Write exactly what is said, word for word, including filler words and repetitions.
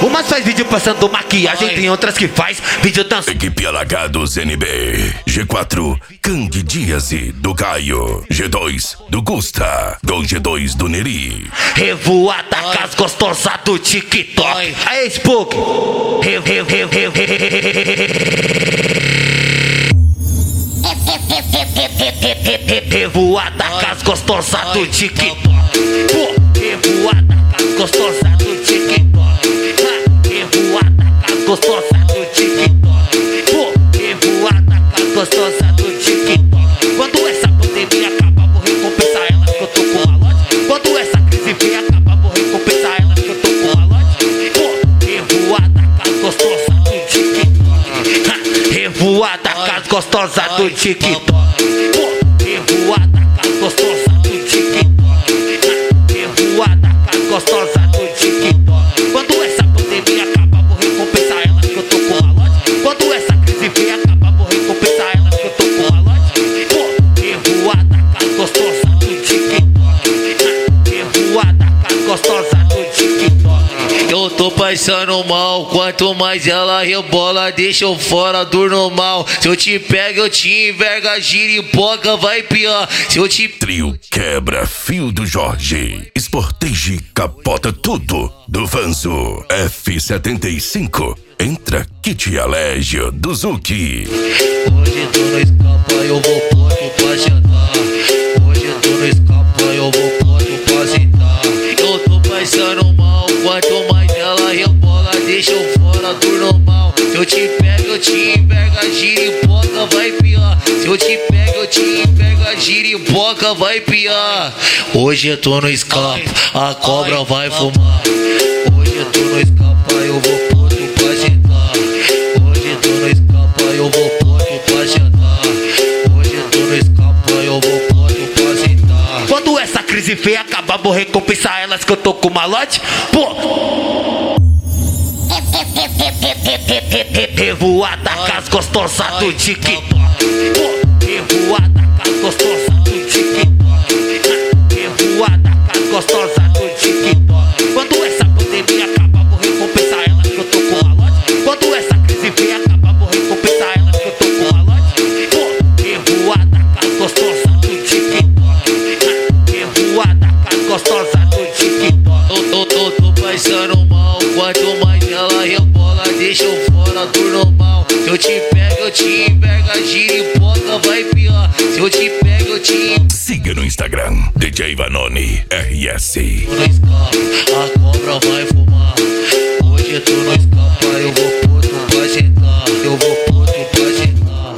Umas faz vídeo passando maquiagem, tem outras que faz vídeo dançando. Equipe Alagados N B. G quatro, Kang Dias e do Caio. G dois, do Gusta. Do G dois, do Neri. Revoada com as gostosas do TikTok. Aí, Spook. Re, re, re, re, re, re, Revoada com as gostosas do TikTok. Revoada com as gostosas do TikTok. Revoada com as gostosas do TikTok. Revoada com as gostosas do TikTok. Quando essa pandemia acaba, vou recompensar ela que eu tô com a lote. Quando essa crise vem acabar, vou recompensar ela que eu tô com a lote. Revoada com as gostosas do TikTok. Revoada com as gostosas do TikTok. Revoada com as gostosas do TikTok. Revoada com as gostosas do TikTok. Quando essa pandemia acaba, vou recompensar ela que eu tô com a lote. Quando essa crise vem acabar, vou recompensar ela que eu tô com a lote. Revoada com as gostosas do TikTok. Revoada com as gostosas do TikTok. Eu tô passando mal, quanto mais ela rebola, deixa eu fora do normal. Se eu te pego, eu te enverga, giripoca, vai pior. Se eu te... Trio Quebra Fio do Jorge. Sportage capota tudo do Vanzo. F setenta e cinco. Entra Kit Alégio do Zuki. Hoje tu não escapa, eu vou ponto pra jantar. Hoje tu não escapa, eu vou ponto pra sentar. Eu tô passando mal, quanto mais ela rebola, deixa eu fora do normal. Se eu te pego, eu te enverga, giripoca, vai pior. Se eu te pego, eu te enverga, giripoca, vai pior. Hoje tu não escapa, a cobra vai fumar. Hoje tu não escapa, eu vou ponto pra jantar. Hoje tu não escapa, eu vou ponto pra jantar. Hoje tu não escapa, eu vou ponto pra sentar. Quando essa crise vem acabar, vou recompensar elas que eu tô com malote. Pô! Revoada com as gostosas do TikTok. Revoada com as gostosas do TikTok. Revoada com as gostosas do TikTok. Quando essa pandemia acabar, vou recompensar elas que eu tô com malote. Quando essa crise vem acabar, vou recompensar elas que eu tô com malote. Revoada com as gostosas do TikTok. Revoada com as gostosas do TikTok. Eu tô, tô, tô passando mal, quanto mais ela rebola, deixa eu fora do normal. Se eu te pego, eu te enverga, giripoca, vai pior. Se eu te pego, eu te... Siga no Instagram D J Vanoni R S. Tu não escapa, a